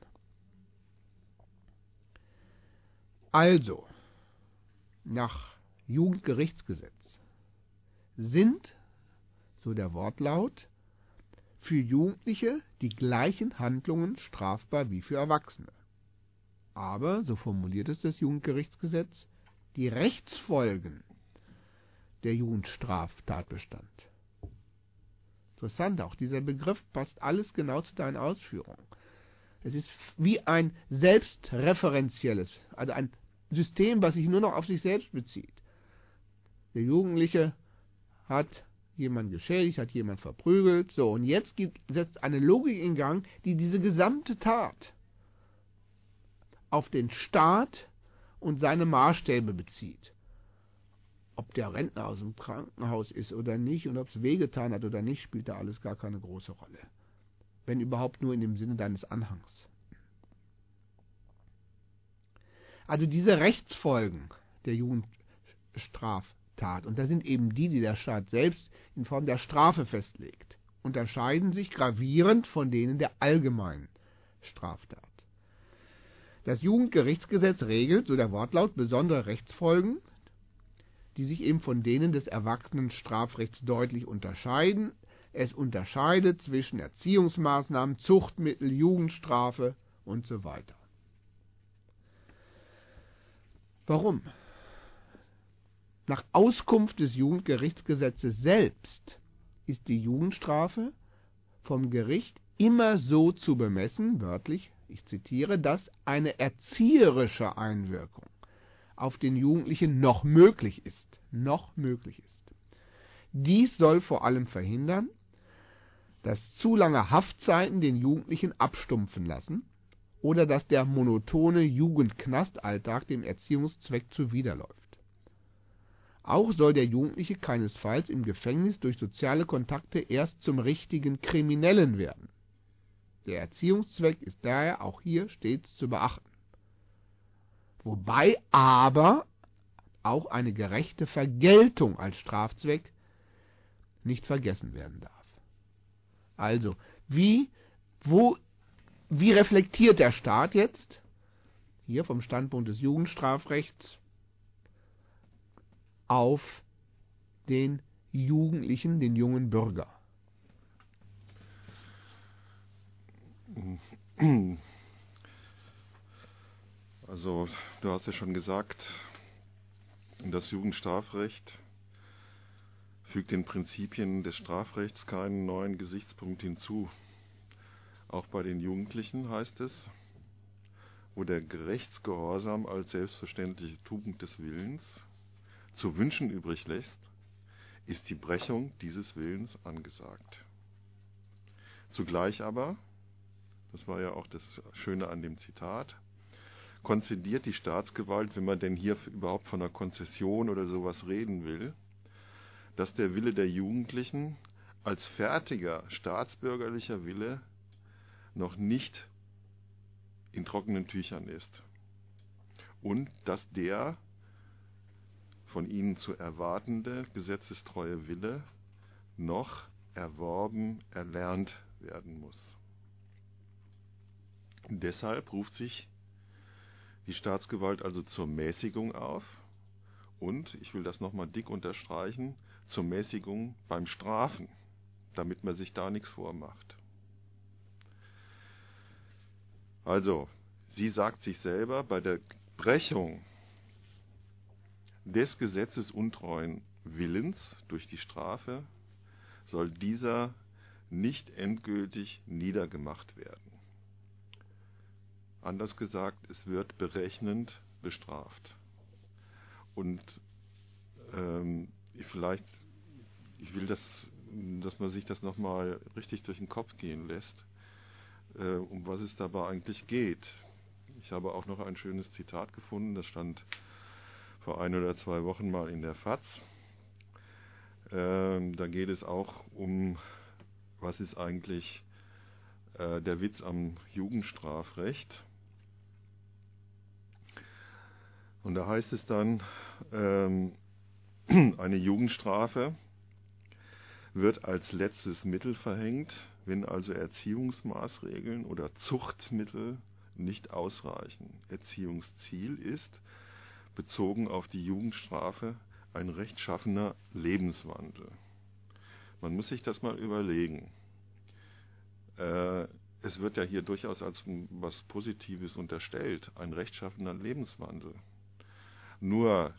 Also, nach Jugendgerichtsgesetz sind, so der Wortlaut, für Jugendliche die gleichen Handlungen strafbar wie für Erwachsene. Aber, so formuliert es das Jugendgerichtsgesetz, die Rechtsfolgen der Jugendstraftatbestand. Interessant, auch dieser Begriff passt alles genau zu deinen Ausführungen. Es ist wie ein selbstreferenzielles, also ein System, was sich nur noch auf sich selbst bezieht. Der Jugendliche hat jemand geschädigt, hat jemand verprügelt, so, und jetzt gibt, setzt eine Logik in Gang, die diese gesamte Tat auf den Staat und seine Maßstäbe bezieht. Ob der Rentner aus dem Krankenhaus ist oder nicht und ob es wehgetan hat oder nicht, spielt da alles gar keine große Rolle. Wenn überhaupt nur in dem Sinne deines Anhangs. Also diese Rechtsfolgen der Jugendstraftat, und da sind eben die, die der Staat selbst in Form der Strafe festlegt, unterscheiden sich gravierend von denen der allgemeinen Straftat. Das Jugendgerichtsgesetz regelt, so der Wortlaut, besondere Rechtsfolgen, die sich eben von denen des Erwachsenenstrafrechts deutlich unterscheiden. Es unterscheidet zwischen Erziehungsmaßnahmen, Zuchtmittel, Jugendstrafe und so weiter. Warum? Nach Auskunft des Jugendgerichtsgesetzes selbst ist die Jugendstrafe vom Gericht immer so zu bemessen, wörtlich, ich zitiere, dass eine erzieherische Einwirkung auf den Jugendlichen noch möglich ist. Noch möglich ist. Dies soll vor allem verhindern, dass zu lange Haftzeiten den Jugendlichen abstumpfen lassen oder dass der monotone Jugendknastalltag dem Erziehungszweck zuwiderläuft. Auch soll der Jugendliche keinesfalls im Gefängnis durch soziale Kontakte erst zum richtigen Kriminellen werden. Der Erziehungszweck ist daher auch hier stets zu beachten. Wobei aber auch eine gerechte Vergeltung als Strafzweck nicht vergessen werden darf. Also, wie, wo, wie reflektiert der Staat jetzt, hier vom Standpunkt des Jugendstrafrechts, auf den Jugendlichen, den jungen Bürger? Also, du hast ja schon gesagt, das Jugendstrafrecht fügt den Prinzipien des Strafrechts keinen neuen Gesichtspunkt hinzu. Auch bei den Jugendlichen heißt es, wo der Rechtsgehorsam als selbstverständliche Tugend des Willens zu wünschen übrig lässt, ist die Brechung dieses Willens angesagt. Zugleich aber, das war ja auch das Schöne an dem Zitat, konzediert die Staatsgewalt, wenn man denn hier überhaupt von einer Konzession oder sowas reden will, dass der Wille der Jugendlichen als fertiger staatsbürgerlicher Wille noch nicht in trockenen Tüchern ist und dass der von ihnen zu erwartende gesetzestreue Wille noch erworben, erlernt werden muss. Und deshalb ruft sich die Staatsgewalt also zur Mäßigung auf und, ich will das nochmal dick unterstreichen, zur Mäßigung beim Strafen, damit man sich da nichts vormacht. Also, sie sagt sich selber, bei der Brechung des gesetzesuntreuen Willens durch die Strafe soll dieser nicht endgültig niedergemacht werden. Anders gesagt, es wird berechnend bestraft. Und ähm, vielleicht, ich will, das, dass man sich das nochmal richtig durch den Kopf gehen lässt, äh, um was es dabei eigentlich geht. Ich habe auch noch ein schönes Zitat gefunden, das stand vor ein oder zwei Wochen mal in der F A Z. Ähm, da geht es auch um, was ist eigentlich äh, der Witz am Jugendstrafrecht. Und da heißt es dann, ähm, eine Jugendstrafe wird als letztes Mittel verhängt, wenn also Erziehungsmaßregeln oder Zuchtmittel nicht ausreichen. Erziehungsziel ist, bezogen auf die Jugendstrafe, ein rechtschaffener Lebenswandel. Man muss sich das mal überlegen. Äh, es wird ja hier durchaus als was Positives unterstellt, ein rechtschaffener Lebenswandel. Nur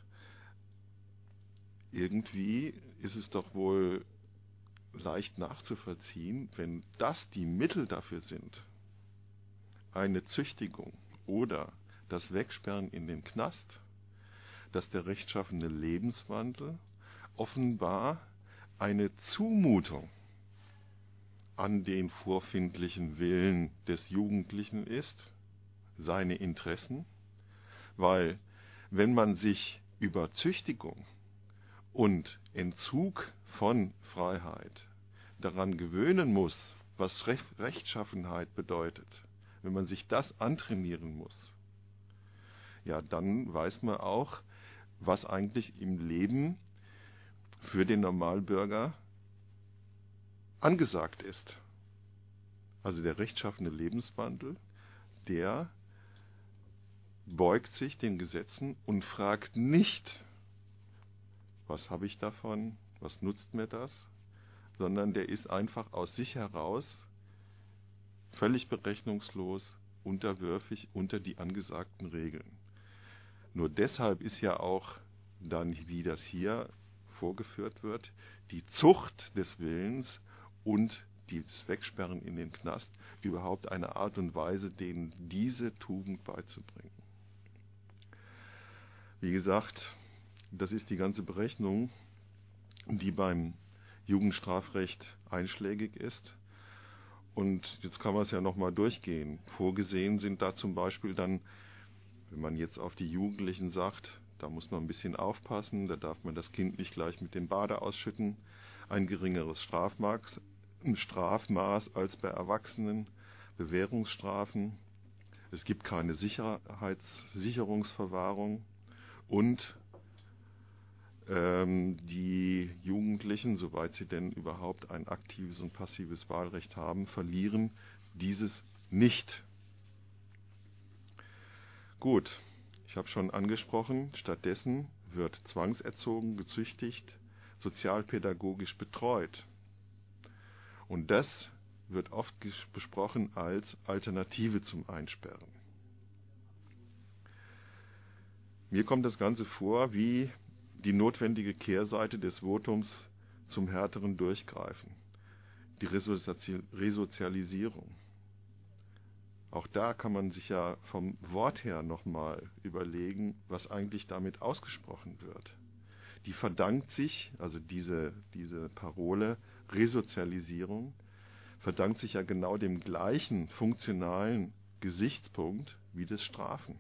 irgendwie ist es doch wohl leicht nachzuvollziehen, wenn das die Mittel dafür sind, eine Züchtigung oder das Wegsperren in den Knast, dass der rechtschaffene Lebenswandel offenbar eine Zumutung an den vorfindlichen Willen des Jugendlichen ist, seine Interessen, weil wenn man sich über Züchtigung und Entzug von Freiheit daran gewöhnen muss, was Rechtschaffenheit bedeutet, wenn man sich das antrainieren muss, ja, dann weiß man auch, was eigentlich im Leben für den Normalbürger angesagt ist. Also der rechtschaffene Lebenswandel, der beugt sich den Gesetzen und fragt nicht, was habe ich davon, was nutzt mir das, sondern der ist einfach aus sich heraus völlig berechnungslos, unterwürfig unter die angesagten Regeln. Nur deshalb ist ja auch dann, wie das hier vorgeführt wird, die Zucht des Willens und das Wegsperren in den Knast überhaupt eine Art und Weise, denen diese Tugend beizubringen. Wie gesagt, das ist die ganze Berechnung, die beim Jugendstrafrecht einschlägig ist. Und jetzt kann man es ja nochmal durchgehen. Vorgesehen sind da zum Beispiel dann, wenn man jetzt auf die Jugendlichen sagt, da muss man ein bisschen aufpassen, da darf man das Kind nicht gleich mit dem Bade ausschütten, ein geringeres Strafmaß, ein Strafmaß als bei Erwachsenen. Bewährungsstrafen, es gibt keine Sicherheits- Sicherungsverwahrung und ähm, die Jugendlichen, soweit sie denn überhaupt ein aktives und passives Wahlrecht haben, verlieren dieses nicht. Gut, ich habe schon angesprochen, stattdessen wird zwangserzogen, gezüchtigt, sozialpädagogisch betreut. Und das wird oft besprochen als Alternative zum Einsperren. Mir kommt das Ganze vor wie die notwendige Kehrseite des Votums zum härteren Durchgreifen, die Resozialisierung. Auch da kann man sich ja vom Wort her nochmal überlegen, was eigentlich damit ausgesprochen wird. Die verdankt sich, also diese, diese Parole Resozialisierung, verdankt sich ja genau dem gleichen funktionalen Gesichtspunkt wie das Strafen.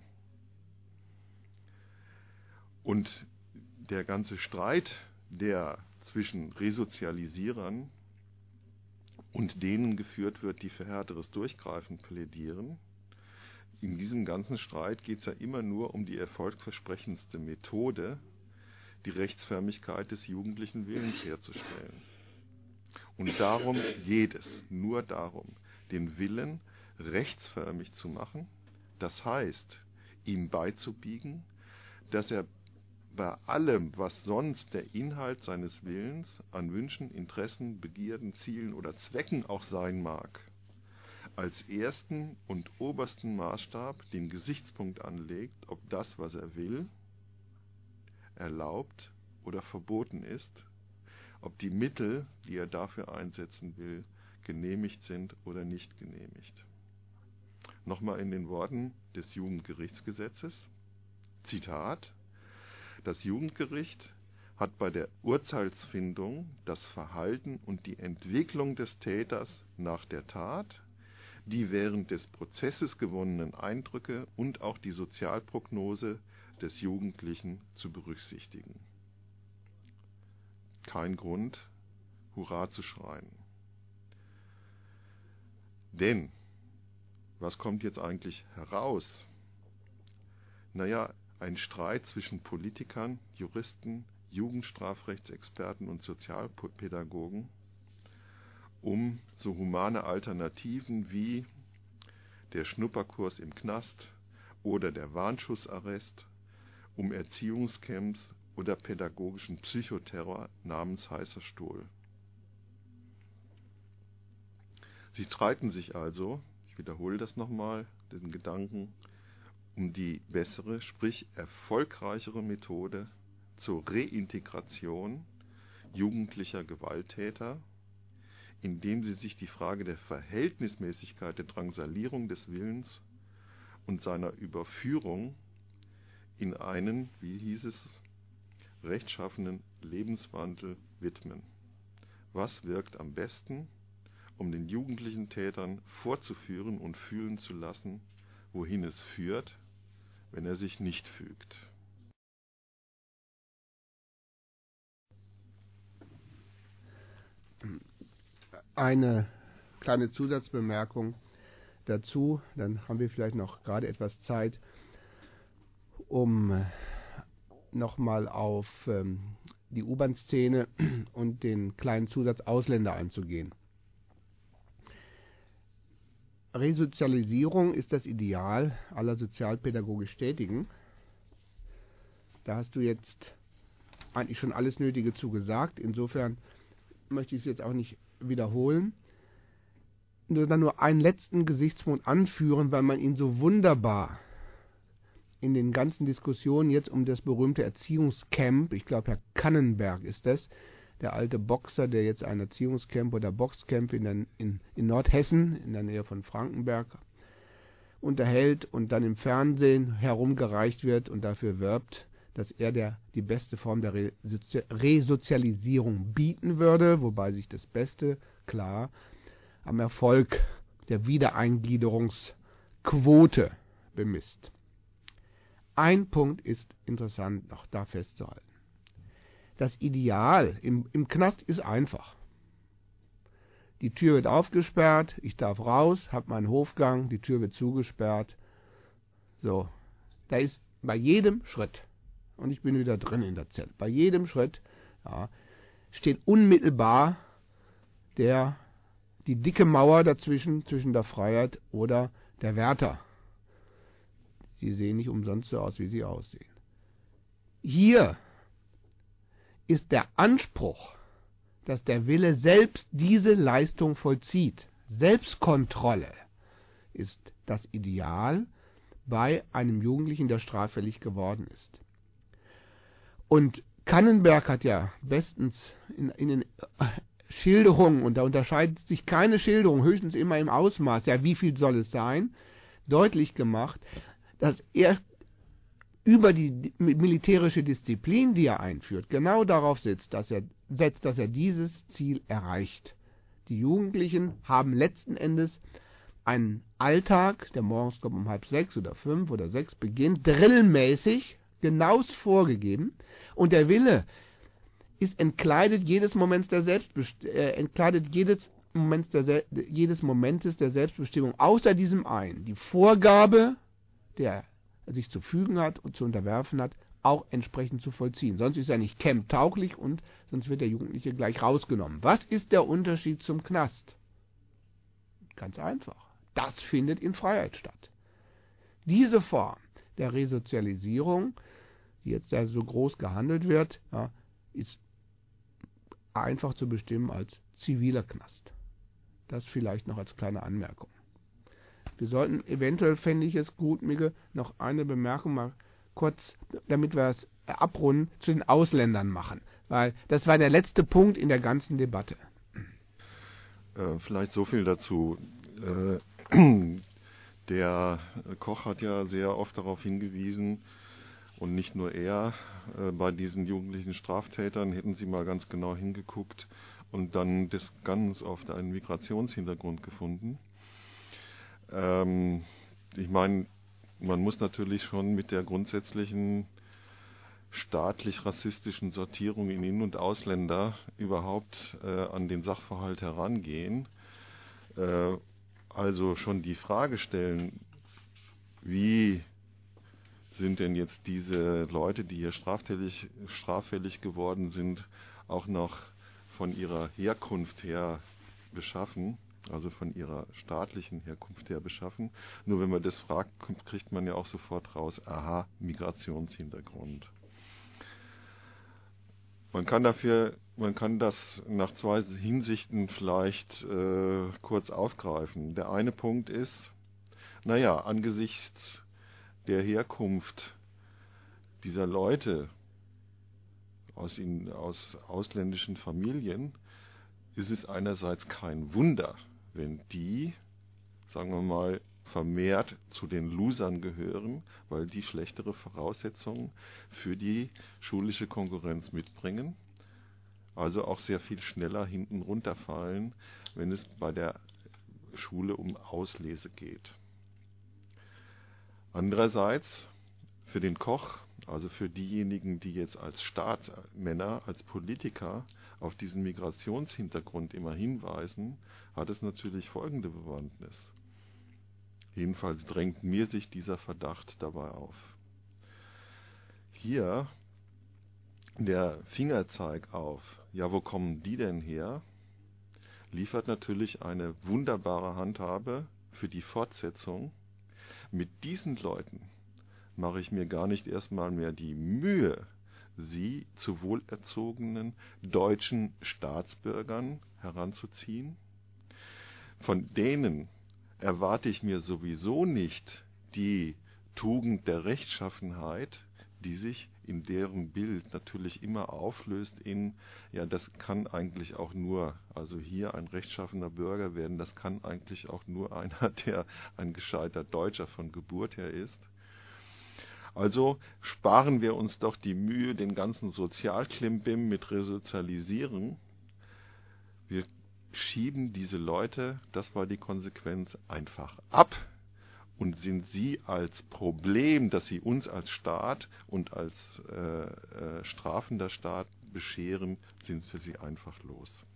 Und der ganze Streit, der zwischen Resozialisierern und denen geführt wird, die für härteres Durchgreifen plädieren, in diesem ganzen Streit geht es ja immer nur um die erfolgversprechendste Methode, die Rechtsförmigkeit des jugendlichen Willens herzustellen. Und darum geht es, nur darum, den Willen rechtsförmig zu machen, das heißt, ihm beizubiegen, dass er bei allem, was sonst der Inhalt seines Willens an Wünschen, Interessen, Begierden, Zielen oder Zwecken auch sein mag, als ersten und obersten Maßstab den Gesichtspunkt anlegt, ob das, was er will, erlaubt oder verboten ist, ob die Mittel, die er dafür einsetzen will, genehmigt sind oder nicht genehmigt. Nochmal in den Worten des Jugendgerichtsgesetzes, Zitat: Das Jugendgericht hat bei der Urteilsfindung das Verhalten und die Entwicklung des Täters nach der Tat, die während des Prozesses gewonnenen Eindrücke und auch die Sozialprognose des Jugendlichen zu berücksichtigen. Kein Grund, Hurra zu schreien. Denn, was kommt jetzt eigentlich heraus? Naja, ein Streit zwischen Politikern, Juristen, Jugendstrafrechtsexperten und Sozialpädagogen um so humane Alternativen wie der Schnupperkurs im Knast oder der Warnschussarrest, um Erziehungscamps oder pädagogischen Psychoterror namens heißer Stuhl. Sie streiten sich also, ich wiederhole das nochmal, den Gedanken, um die bessere, sprich erfolgreichere Methode zur Reintegration jugendlicher Gewalttäter, indem sie sich die Frage der Verhältnismäßigkeit der Drangsalierung des Willens und seiner Überführung in einen, wie hieß es, rechtschaffenen Lebenswandel widmen. Was wirkt am besten, um den jugendlichen Tätern vorzuführen und fühlen zu lassen, wohin es führt, wenn er sich nicht fügt? Eine kleine Zusatzbemerkung dazu, dann haben wir vielleicht noch gerade etwas Zeit, um nochmal auf ähm, die U-Bahn-Szene und den kleinen Zusatz Ausländer einzugehen. Resozialisierung ist das Ideal aller sozialpädagogisch Tätigen. Da hast du jetzt eigentlich schon alles Nötige zu gesagt. Insofern möchte ich es jetzt auch nicht wiederholen. Nur dann nur einen letzten Gesichtspunkt anführen, weil man ihn so wunderbar in den ganzen Diskussionen jetzt um das berühmte Erziehungscamp, ich glaube Herr Kannenberg ist das, der alte Boxer, der jetzt ein Erziehungscamp oder Boxcamp in, der, in, in Nordhessen, in der Nähe von Frankenberg, unterhält und dann im Fernsehen herumgereicht wird und dafür wirbt, dass er der, die beste Form der Resozialisierung bieten würde, wobei sich das Beste, klar, am Erfolg der Wiedereingliederungsquote bemisst. Ein Punkt ist interessant noch da festzuhalten. Das Ideal im, im Knast ist einfach. Die Tür wird aufgesperrt, ich darf raus, habe meinen Hofgang, die Tür wird zugesperrt. So, da ist bei jedem Schritt, und ich bin wieder drin in der Zelle, bei jedem Schritt ja, steht unmittelbar der, die dicke Mauer dazwischen, zwischen der Freiheit oder der Wärter. Sie sehen nicht umsonst so aus, wie sie aussehen. Hier ist der Anspruch, dass der Wille selbst diese Leistung vollzieht. Selbstkontrolle ist das Ideal bei einem Jugendlichen, der straffällig geworden ist. Und Kannenberg hat ja bestens in, in den Schilderungen, und da unterscheidet sich keine Schilderung, höchstens immer im Ausmaß, ja wie viel soll es sein, deutlich gemacht, dass er über die militärische Disziplin, die er einführt, genau darauf setzt, dass er, setzt, dass er dieses Ziel erreicht. Die Jugendlichen haben letzten Endes einen Alltag, der morgens kommt um halb sechs oder fünf oder sechs beginnt, drillmäßig, genauest vorgegeben, und der Wille ist entkleidet jedes Moments der Selbstbest- äh, entkleidet jedes Moments der Se- jedes Momentes der Selbstbestimmung, außer diesem einen, die Vorgabe, der sich zu fügen hat und zu unterwerfen hat, auch entsprechend zu vollziehen. Sonst ist er nicht camptauglich und sonst wird der Jugendliche gleich rausgenommen. Was ist der Unterschied zum Knast? Ganz einfach. Das findet in Freiheit statt. Diese Form der Resozialisierung, die jetzt ja so groß gehandelt wird, ja, ist einfach zu bestimmen als ziviler Knast. Das vielleicht noch als kleine Anmerkung. Wir sollten, eventuell fände ich es gut, Migge, noch eine Bemerkung mal kurz, damit wir es abrunden, zu den Ausländern machen. Weil das war der letzte Punkt in der ganzen Debatte. Äh, vielleicht so viel dazu. Äh, der Koch hat ja sehr oft darauf hingewiesen, und nicht nur er, äh, bei diesen jugendlichen Straftätern hätten sie mal ganz genau hingeguckt und dann das ganz oft einen Migrationshintergrund gefunden. Ähm, ich meine, man muss natürlich schon mit der grundsätzlichen staatlich-rassistischen Sortierung in In- und Ausländer überhaupt äh, an den Sachverhalt herangehen. Äh, also schon die Frage stellen, wie sind denn jetzt diese Leute, die hier straffällig, straffällig geworden sind, auch noch von ihrer Herkunft her beschaffen, also von ihrer staatlichen Herkunft her beschaffen. Nur wenn man das fragt, kriegt man ja auch sofort raus, aha, Migrationshintergrund. Man kann dafür, man kann das nach zwei Hinsichten vielleicht äh, kurz aufgreifen. Der eine Punkt ist, naja, angesichts der Herkunft dieser Leute aus, in, aus ausländischen Familien ist es einerseits kein Wunder, wenn die, sagen wir mal, vermehrt zu den Losern gehören, weil die schlechtere Voraussetzungen für die schulische Konkurrenz mitbringen, also auch sehr viel schneller hinten runterfallen, wenn es bei der Schule um Auslese geht. Andererseits für den Koch, also für diejenigen, die jetzt als Staatsmänner, als Politiker auf diesen Migrationshintergrund immer hinweisen, hat es natürlich folgende Bewandtnis. Jedenfalls drängt mir sich dieser Verdacht dabei auf. Hier der Fingerzeig auf, ja, wo kommen die denn her, liefert natürlich eine wunderbare Handhabe für die Fortsetzung. Mit diesen Leuten mache ich mir gar nicht erstmal mehr die Mühe, sie zu wohlerzogenen deutschen Staatsbürgern heranzuziehen. Von denen erwarte ich mir sowieso nicht die Tugend der Rechtschaffenheit, die sich in deren Bild natürlich immer auflöst in, ja, das kann eigentlich auch nur, also hier ein rechtschaffener Bürger werden, das kann eigentlich auch nur einer, der ein gescheiter Deutscher von Geburt her ist. Also sparen wir uns doch die Mühe, den ganzen Sozialklimbim mit Resozialisieren. Wir schieben diese Leute, das war die Konsequenz, einfach ab und sind sie als Problem, das sie uns als Staat und als äh, äh, strafender Staat bescheren, sind wir sie einfach los.